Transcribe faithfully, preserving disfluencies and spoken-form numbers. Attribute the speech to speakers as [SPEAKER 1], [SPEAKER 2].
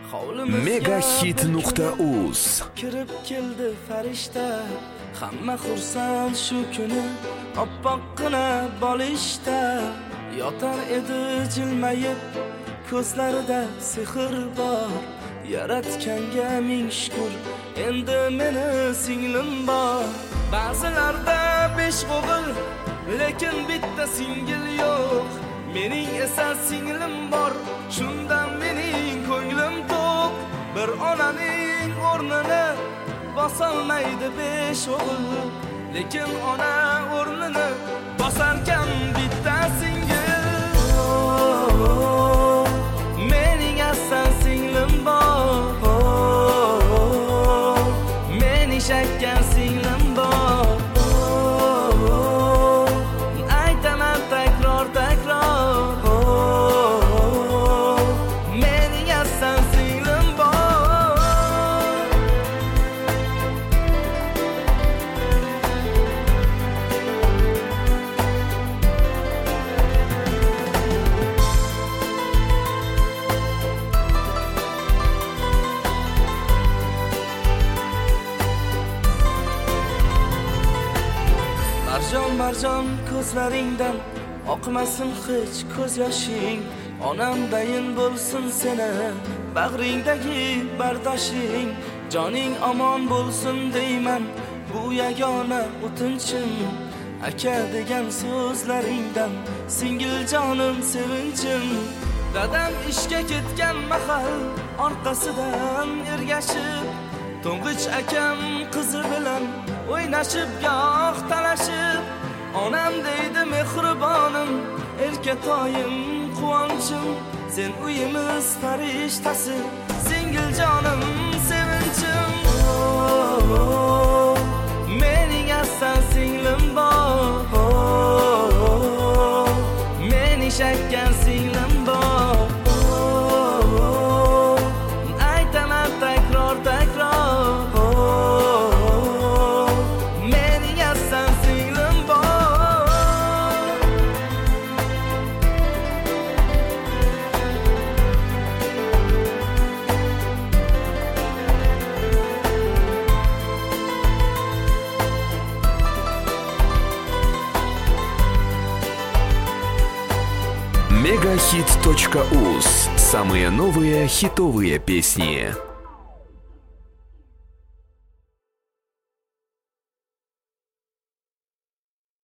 [SPEAKER 1] megahit nuqta uz
[SPEAKER 2] kirib keldi farishta, hamma xursand shu kuni, oppoqqina bolishda yotar edi jilmayib, ko'zlarida sehr bor. Yaratganga ming shukr, endi meni singlim bor. Ba'zilarda besh o'g'il, lekin bitta singil yo'q. Mening esa singlim bor, shundan mening ko'nglim to'q. Bir onaning o'rnini bosolmaydi besh o'g'il, lekin ona o'rnini bosarkan bitta singil. Oh, mening asal singlim bor, oh, mening shakkar singlim bor. Oh, aytaman takror takror, oh, mening asal singlim bor. Marjon marjon ko'zlaringdan oqmasin hech ko'z yoshing. Onamdayin bo'lsin seni bag'ringdagi bardoshing. Joning omon bo'lsin deyman, bu yagona o'tinchim. Aka degan so'zlaringdan singil jonim sevinchim. Dadam ishga ketgan mahal orqasidan ergashib, to'ng'ich akam qizi bilan o'ynashib goh talashib. Onam deydi mehribonim, erkatoyim quvonchim. Sen uyimiz farishtasi, singil jonim sevinchim. Oh, mening asal singlim bor, oh, mening shakkar singlim bor. Oh, aytaman takror takror, oh, mening asal singlim bor.
[SPEAKER 1] megahit точка уз. Самые новые хитовые песни.